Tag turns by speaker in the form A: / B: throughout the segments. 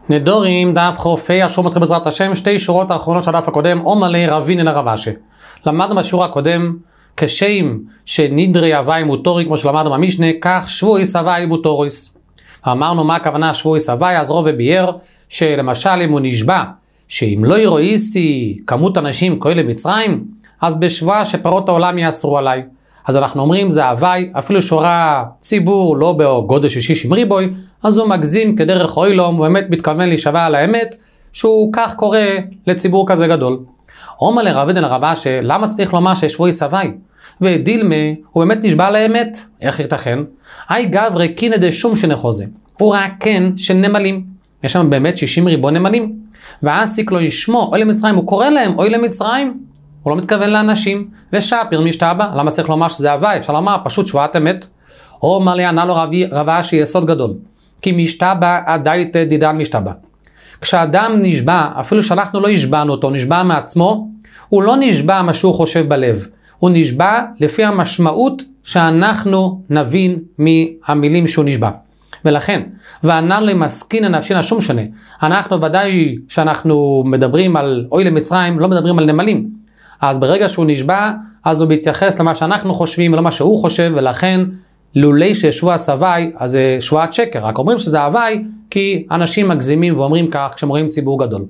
A: נדורים דף חופי אשור מתחיל בעזרת השם, שתי שורות האחרונות של הדף הקודם, אומלה רבינן הרבשי. למדנו בשיעור הקודם, כשם שנדרי הוואי מוטורי, כמו שלמדנו במשנה, כך שבויס הוואי מוטוריס. אמרנו מה הכוונה שבויס הוואי, אז רוב ובייר, שלמשל אם הוא נשבע, שאם לא ירואיסי כמות אנשים כאלה במצרים, אז בשבועה שפרות העולם יאסרו עליי. אז אנחנו אומרים זה הוואי, אפילו שורה ציבור לא בגודל של 60 ריבוי, אז הוא מגזים כדרך אוילום, הוא באמת מתכוון להישבע על האמת, שהוא כך קורא לציבור כזה גדול. אומר לרבינן הרבשי, למה צריך לומר ששבויס הוואי? ודילמה, הוא באמת נשבע על האמת, איך ייתכן? אי גברי קינא דשום שנחוזה, הוא ראה כן של נמלים, יש שם באמת 60 ריבוי נמלים, ועסיק לו ישמו אוי למצרים, הוא קורא להם אוי למצרים, הוא לא מתכוון לאנשים, ושפיר משתבע, למה צריך לומר שזה הוואי? אפשר לומר פשוט שבועת אמת. אומר לי, ענה לו רבשי יסוד גדול, כי משתבע עדית דידן משתבע. כשאדם נשבע, אפילו שאנחנו לא השבענו אותו, נשבע מעצמו, הוא לא נשבע מה שהוא חושב בלב, הוא נשבע לפי המשמעות שאנחנו נבין מהמילים שהוא נשבע. ולכן, וענה לו מסכין הנפשין שום שונה, אנחנו ודאי שאנחנו מדברים על אוי למצרים, לא מדברים על נמלים. אז ברגע שהוא נשבע, אז הוא מתייחס למה שאנחנו חושבים, ולא מה שהוא חושב, ולכן לולי ששבוע סוואי, אז זה שבועת שקר. רק אומרים שזה הוואי, כי אנשים מגזימים ואומרים כך, כשהם רואים ציבור גדול.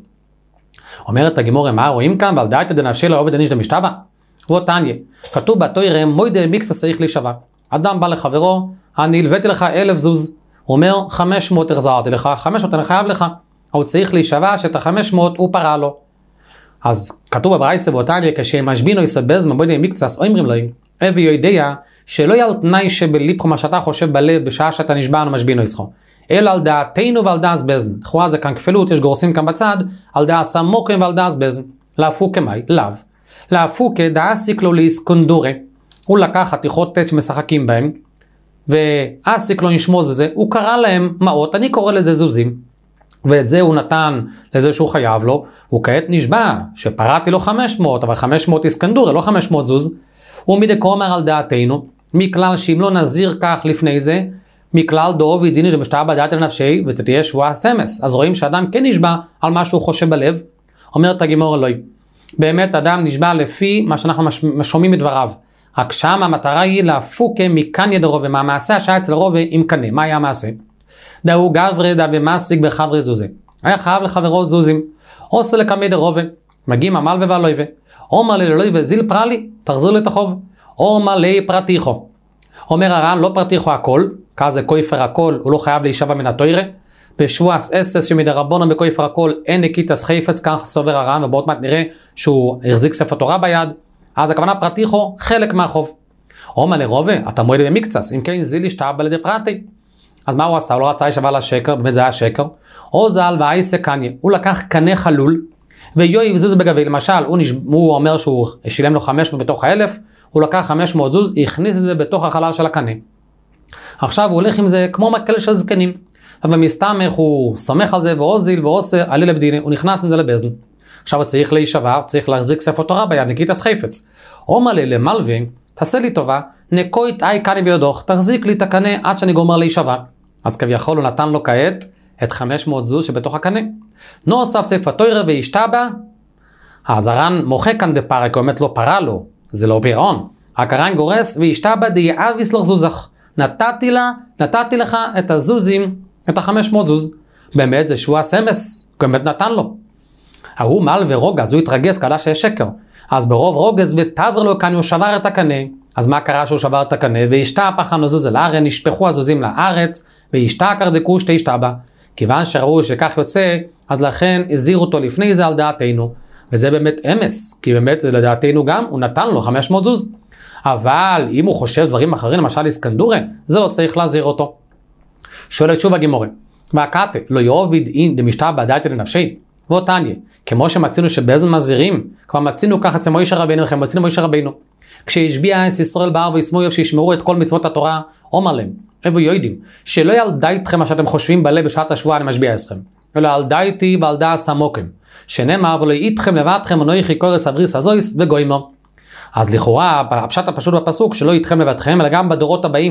A: אומרת הגמורה, מה רואים כאן? ועל דעת דנפשי לעובד דניש דמשתבע? הוא תניא, כתוב בתורה, מוידה מיקסה צריך להישבע. אדם בא לחברו, אני הלוויתי לך 1,000 זוז. הוא אומר, 500 החזרתי לך, 500 אני חייב לך. הוא צריך להישבע שאת ה-500 הוא פרע לו. אז כתוב בברייתא ואותניא, כשמשבינו יסבז מבוידי מקצס, אומרים לו, אבי יודע שלא יהיה על תנאי שבליבך מה שאתה חושב בלב בשעה שאתה נשבע ומשבינו יסחו, אלא על דעתנו ועל דעס בזן. לכאורה זה כאן כפלות, יש גורסים כאן בצד, על דעס עמוקים ועל דעס בזן. להפוקה מי? לאו. להפוקה דעסיק לו להסקונדורה. הוא לקח חתיכות טט שמשחקים בהם, ועסיק לו נשמוז זה, הוא קרא להם מעות, אני קורא לזה זוזים. ואת זה הוא נתן לזה שהוא חייב לו, הוא כעת נשבע שפרעתי לו 500, אבל 500 איסקנדורה, לא 500 זוז, הוא מדקומר על דעתנו, מכלל שאם לא נזיר כך לפני זה, מכלל דאובי דיני שמשתבע דעת לנפשי, וזה תהיה שבועה סמס. אז רואים שאדם כן נשבע על מה שהוא חושב בלב, אומרת הגמרא אלוהי, באמת אדם נשבע לפי מה שאנחנו שומעים מדבריו, רק שם המטרה היא להפוקה מכאן ידרובה, מהמעשה שהיה אצל רובה עם קנה, מה היה המעשה? דאו גברי דה ומסיק בחברי זוזי. היה חייב לחברו זוזים. עושה לקמי דרובה. מגיעים עמל ובלויבה. אומר לי ללויבה זיל פרלי, תחזיר לי את החוב. אומר לי פרטיחו. אומר הר"ן לא פרטיחו הכל, כזה כויפר הכל, הוא לא חייב להישבע מן התוירה. בשבועס אסס שמדרבנן בכויפר הכל, אין נקיטס חפץ, כך סובר הר"ן, ובעוד מעט נראה שהוא החזיק ספר תורה ביד. אז הכוונה פרטיחו, חלק מהחוב. אומר לרובה, אתה מועד במקצס, אם כן זיל ישתבע לידי פרטי. אז מה הוא עשה? הוא לא רצה להישבע לשקר, באמת זה היה שקר. עוזל ואייסה קניה, הוא לקח קנה חלול, ויואי זוז בגבי, למשל, הוא אומר שהוא שילם לו 500 בתוך 1,000, הוא לקח 500 זוז, הכניס את זה בתוך החלל של הקנה. עכשיו הוא הולך עם זה כמו מקל של זקנים, אבל מסתמך הוא סומך על זה, ועוזיל ועושה, עלי לבדיני, הוא נכנס לזה לבזן. עכשיו הוא צריך להישבע, צריך להחזיק ספר תורה ביד, נקיטס חפץ. אומר לי למלווה, תעשה לי טובה, נקוית אי קנה ביודוך, תחזיק לי את הקנה עד שאני גומר להישבע. אז כביכול הוא נתן לו כעת את 500 זוז שבתוך הקנה. נוסף ספר תורה והשתבע, אז הר"ן מוחק כאן דפרק, הוא באמת לא פרה לו, זה לא פירעון. רק הר"ן גורס והשתבע דייאביס לך זוזך. נתתי לך את הזוזים, את ה-500 זוז. באמת זה שבועה סמס, הוא באמת נתן לו. ההוא מל ורוגז, הוא התרגז, קדע שיש שקר. אז ברוב רוגז ותבר לו כאן הוא שבר את הקנה. אז מה קרה שהוא שבר את הקנה? והשתפח הנזוז אל הארץ, נשפכו הזוזים לארץ, והשתקרדקו שתי השתבע. כיוון שראו שכך יוצא, אז לכן הזהירו אותו לפני זה על דעתנו. וזה באמת אמס, כי באמת זה לדעתנו גם, הוא נתן לו 500 זוז. אבל אם הוא חושב דברים אחרים, למשל איסקנדורה, זה לא צריך להזהיר אותו. שואלת שוב הגמורה, והקאטה, לא יעביד אין דמשתבע דעתי לנפשי. ואותניה, כמו שמצינו שבאזן מזהירים, כבר מצינו כך אצל מוישה רבינו, וכן מצינו מוישה רבינו. כשהשביע את ישראל בהר וישמעו שישמרו את כל מצוות התורה, אומר להם, אבו יודעים, שלא ילדה אתכם מה שאתם חושבים בלב בשעת השבועה אני משביע אתכם, אלא ילדה איתי ועל דעס עמוקים, שנאמר ולא איתכם לבדכם ונויכי קורס אבריס הזויס וגוימו. אז לכאורה, הפשט הפשוט בפסוק, שלא איתכם לבדכם, אלא גם בדורות הבאים.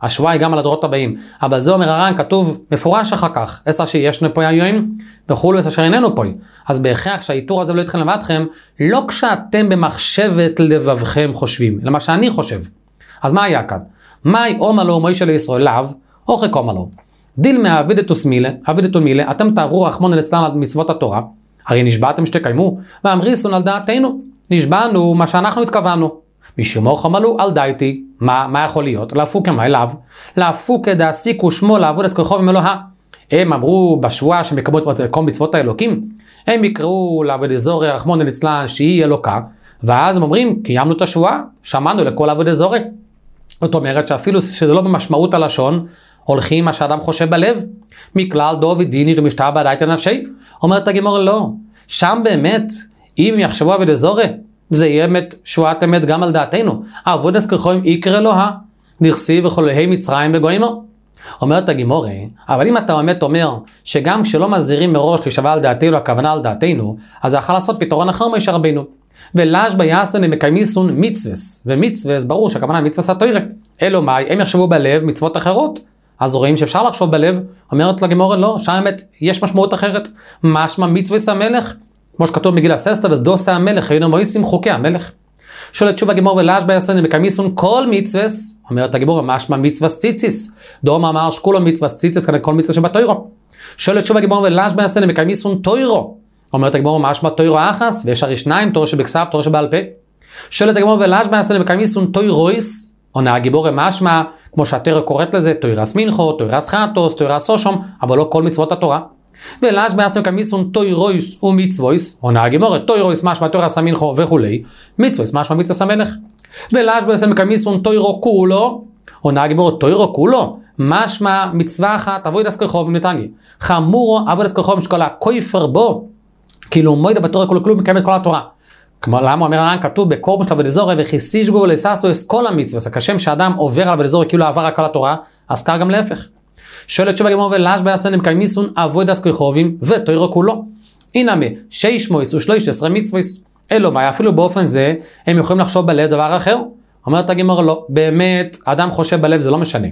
A: השבועה היא גם על הדורות הבאים, אבל זה אומר הר"ן, כתוב מפורש אחר כך, עשר שישנו פה היום, וכולו עשר שאיננו פה. אז בהכרח שהאיתור הזה לא יתחיל לבדכם, לא כשאתם במחשבת לבבכם חושבים, אלא מה שאני חושב. אז מה היה כאן? מאי אומר לו מוישה לישראל לאו, אוכק אומר לו, דיל מעבידתו מילה, אתם תעברו רחמון אצלנו על מצוות התורה, הרי נשבעתם שתקיימו, ואמריסון על דעתנו, נשבענו מה שאנחנו התכוונו. משמוך אמרו על דעתי, מה יכול להיות? להפוק מה אליו, להפוק דעסיקו שמו לעבוד את כרחוב עם אלוהה. הם אמרו בשבועה שהם יקבלו את כל מצוות האלוקים, הם יקראו לעבוד אזורי רחמון אצלן שהיא אלוקה, ואז הם אומרים, קיימנו את השבועה, שמענו לכל עבוד אזורי. זאת אומרת שאפילו שזה לא במשמעות הלשון, הולכים מה שאדם חושב בלב, מכלל דוד דיני דמשתא בעדייתא נפשי. אומרת הגמרא לא, שם באמת, אם יחשבו עבוד אזורי, זה יהיה אמת, שבועת אמת גם על דעתנו. עבודת כרחובים יקרא אלוהה, נכסיב וחולהי מצרים וגוימו. אומרת הגמרא, אבל אם אתה באמת אומר שגם כשלא מזהירים מראש להישבע על דעתנו, הכוונה על דעתנו, אז יכול לעשות פתרון אחר משה רבינו. ולאש ביאסון הם מקיימיסון מצווס, ומצווס ברור שהכוונה מצווס התורה. אלו מאי, הם יחשבו בלב מצוות אחרות, אז רואים שאפשר לחשוב בלב. אומרת לגמרא לא, שם באמת יש משמעות אחרת. משמע מצווס המלך, כמו שכתוב מגיל הססטה, וזדוסה המלך, היינו מויסים חוקי המלך. שואלת שוב הגמרא ולאש ביאסון הם מקיימיסון כל מצווס, אומרת הגמרא משמע מצווס ציציס, דום אמר שכולו מצווס ציציס כאן כל מצווס שבתורה. שואלת שוב הגמרא ולאש ביאסון הם מקיימיסון תוירו, אומרת הגמרא משמע תוירו אחס, ויש הרי שניים, תורה שבכסף, תורה שבעל פה. שואלת הגמרא ולאש ביאסון הם מקיימיסון תוירויס, עונה הגמרא משמע, כמו שהתורה קוראת לזה, תוירס מנחו, תוירס חטוס, תוירס שושום, אבל לא כל מצוות התורה. ולאש ביאסון מקיימיסון תוירויס ומצוויס, עונה הגמרא תוירויס משמע תוירס מנחו וכולי, מצוויס משמע מצווס המלך. ולאש ביאסון מקיימיסון תוירו כולו, עונה הגמרא תוירו כולו, משמע מצווה אחת עבודת כרחובים נתניה. חמורו עבודת כרחובים שכל הכופר בו, כאילו מוידה בתורה כולו מקיים את כל התורה. כמו למה אומר הר"ן, כתוב בקורבן של עבודת אזורי וכיסישבו ולססו את כל המצווה, כשם שאדם עובר על עבודת אזורי כאילו עבר רק על התורה, אז כך גם להפך. שואלת שוב הגמרא ולאש ביאסון מקיימיסון עבודת כרחובים ותוירו כולו. הנה שש מויס ו13 מצוויס. אלו מה, אפילו באופן זה הם יכולים לחשוב בלב דבר אחר. אומרת הגמרא לא, באמת אדם חושב בלב זה לא משנה.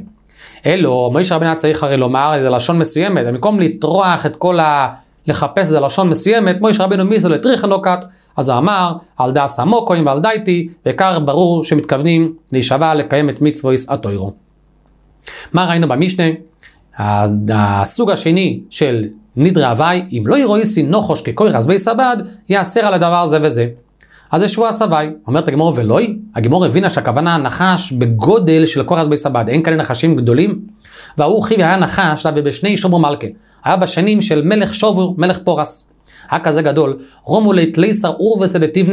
A: אלו, מוישה רבנו צריך הרי לומר איזה לשון מסוימת, במקום לטרוח את כל לחפש איזה לשון מסוימת, מוישה רבנו מיסו לטריך אלוקת, אז הוא אמר על דעס המוקוים ועל דייתי, וכך ברור שמתכוונים להישבע לקיים את מצוויס התוירו. מה ראינו במשנה? הסוג השני של נדרי הווי, אם לא ירואיסי נוחוש כקוירס בי סבד, יאסר על הדבר זה וזה. אז זה שבוע סבי. אומרת הגמרא ולוי, הגמרא הבינה שהכוונה נחש בגודל של קוירס בי סבד, אין כאלה נחשים גדולים, והוא חיבי היה נחש בשני שובר מלכה, היה בשנים של מלך שובר, מלך פורס. היה כזה גדול, רומו ליתליסר אורבס דתיבנה,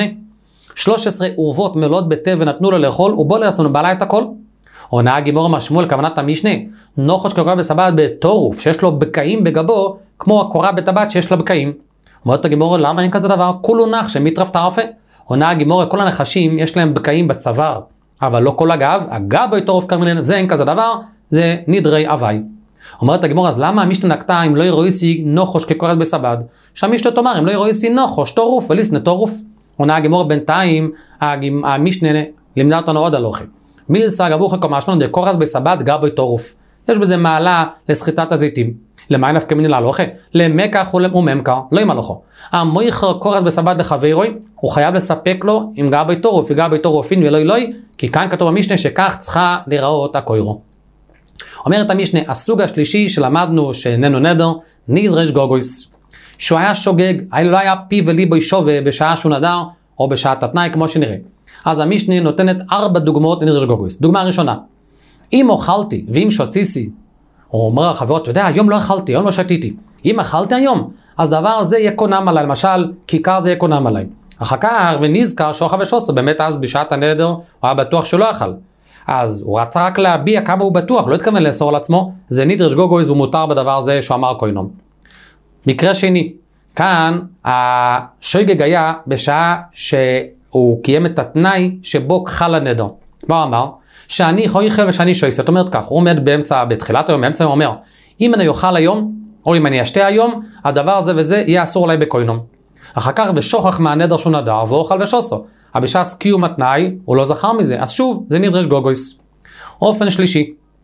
A: 13 אורבות מלאות בתה ונתנו לו לאכול, ובוא לעשנו בעלה את הכל. עונה הגמרא משמעו לכוונת המשנה, נוחוש כקוירס בי סבד בטורוף, שיש לו בקעים בגבו, כמו הקורה בטבעת שיש לה בקעים. אומרת הגמרא, למה אין כזה דבר? כולו נח שמטרף טרפה. עונה הגמרא, כל הנחשים יש להם בקעים בצוואר, אבל לא כל הגב, הגב ביתורוף כרמלן, זה אין כזה דבר, זה נדרי הווי. אומרת הגמרא, אז למה המשנה נקטה אם לא ירואיסי נוחוש כקוירס בי סבד? שהמשנה תאמר, אם לא ירואיסי נוחוש טורוף וליסנה טורוף. עונה הגמרא בינתיים, המשנה לימדה אותנו עוד הלוכה. מילסה גבוך כמשמענו דקוירס בי סבד גב ביתורוף. יש בזה מעלה לסחיטת הזיתים. למה נפקא מינה להלוכה? למקח וממכר, לא עם הלוכו. המויכר קוירס בי סבד לחברוי, הוא חייב לספק לו עם גב ביתורוף, וגב ביתורופין ולא אלוהי, כי כאן כתוב במשנה שכך צריכה לראות הקוירו. אומרת המשנה, הסוג השלישי שלמדנו שאיננו נדר, נדרש גוגויס. שהוא היה שוגג, לא היה פי וליבו שווה בשעה שהוא נדר, או בשעה תתנאי כמו שנראה. אז המשנה נותנת 4 דוגמאות לנדרש גוגויס. דוגמה ראשונה, אם אוכלתי ואם שתיתי, הוא אומר לחברות, אתה יודע, היום לא אכלתי, היום לא שתיתי. אם אכלתי היום, אז דבר הזה יקונם עליי, למשל, כיכר זה יקונם עליי. אחר כך ונזכר שאוכל ושוסו, באמת אז בשעת הנדר, הוא היה בטוח שלא אכל. אז הוא רצה רק להביע כמה הוא בטוח, לא התכוון לאסור על עצמו, זה נדרש גוגויס והוא מותר בדבר הזה שהוא אמר קוינום. מקרה שני, כאן השויגג היה בשעה שהוא קיים את התנאי שבו חל הנדר. מה הוא אמר? שאני אוכל ושאני שויס, זאת אומרת כך, הוא עומד בתחילת היום, באמצע היום אומר, אם אני אוכל היום, או אם אני אשתה היום, הדבר הזה וזה יהיה אסור עליי בקוינום. אחר כך ושוכח מהנדר שהוא נדר, ואוכל ושוסו. אבל בשעה קיום התנאי, הוא לא זכר מזה, אז שוב, זה נדרש גוגויס. אופן שלישי,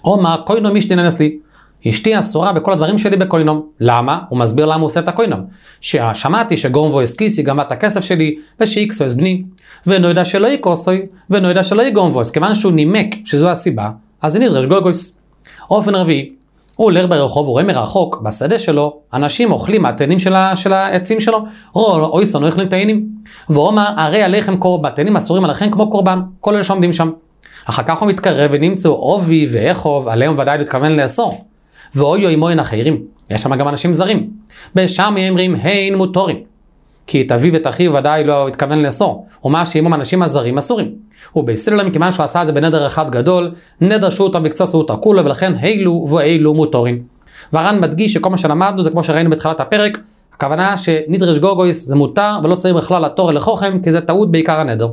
A: אומר, קוינום משתינן אצלי. אשתי אסורה בכל הדברים שלי בקוינום. למה? הוא מסביר למה הוא עושה את הקוינום. ששמעתי שגום וויס כיסי גמבה את הכסף שלי, ושאיקסו את בני, ואינו יודע שלא יקוסוי, ואינו יודע שלא יגום וויס. כיוון שהוא נימק שזו הסיבה, אז זה נדרש גוגויס. אופן רביעי, הוא הולך ברחוב, הוא רואה מרחוק, בשדה שלו, אנשים אוכלים מהתאנים של העצים שלו, אוי סנו אוכלים תאנים. והוא אומר, הרי עליכם קורבן, תאנים אסורים עליכם כמו קורבן, כל אלה שעומדים שם. אחר כך הוא מתקרב ונמצאו עובי ואחוב, עליהם ודאי מתכוון לאסור. ואוי אוי מוין אחרים, יש שם גם אנשים זרים. בשם אומרים, הן מותורים. כי את אביו ואת אחיו ודאי לא התכוון לאסור. ומה שעימם אנשים הזרים אסורים. ובישראל להם כיוון שהוא עשה את זה בנדר אחד גדול, נדרשו אותם בקצת אותה כולה, ולכן אילו ואילו מותורים. והר"ן מדגיש שכל מה שלמדנו זה כמו שראינו בתחילת הפרק, הכוונה שנדרש גוגויס זה מותר ולא צריך בכלל לתור אל לחוכם, כי זה טעות בעיקר הנדר.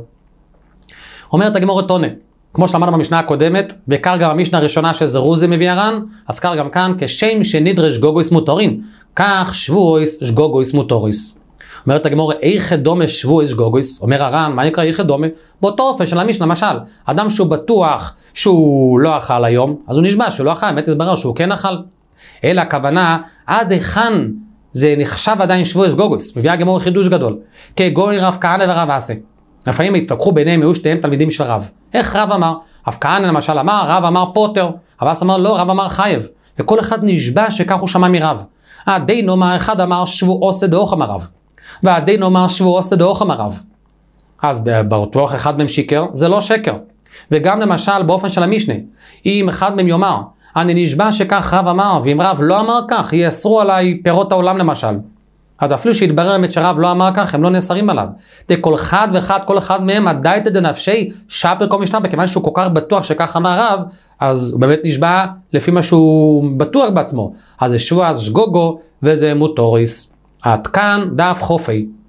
A: אומרת הגמרא תונה, כמו שלמדנו במשנה הקודמת, בעיקר גם המשנה הראשונה שזרוזי מביא הר"ן, אז קר גם כאן כשם שנדרש גוגויס מותורים, כך שבועויס שגוגויס מותוריס. אומרת הגמרא, איך דומה שבועויס גוגויס? אומר הר"ן, מה נקרא איך דומה? באותו אופן של המשנה, למשל, אדם שהוא בטוח שהוא לא אכל היום, אז הוא נשבע שהוא לא אכל, באמת יתברר שהוא כן אכל. אלא הכוונה, עד היכן זה נחשב עדיין שבועויס גוגויס. מביאה הגמרא חידוש גדול. כגוי רב כהנא ורב אסי. לפעמים התווכחו ביניהם, היו שתיהם תלמידים של רב. איך רב אמר? רב כהנא למשל אמר, רב אמר פוטר. רב אסי אמר לא, רב אמר חייב. וכל אחד נשבע שכך הוא שמע מרב. הדין אומר, אחד אמר שבועוס דאוך אמר רב. והדין אומר שבועוס דאוך אמר רב. אז בטוח אחד מהם שיקר, זה לא שקר. וגם למשל באופן של המשנה, אם אחד מהם יאמר, אני נשבע שכך רב אמר, ואם רב לא אמר כך, יאסרו עליי פירות העולם למשל. אז אפילו שהתברר באמת שרב לא אמר כך, הם לא נאסרים עליו. כל אחד ואחד, כל אחד מהם עדיין דנפשי שפר כל משנה, וכיוון שהוא כל כך בטוח שכך אמר רב, אז הוא באמת נשבע לפי מה שהוא בטוח בעצמו. אז זה שבוע שגוגו וזה מותוריס. עד כאן דף חופי.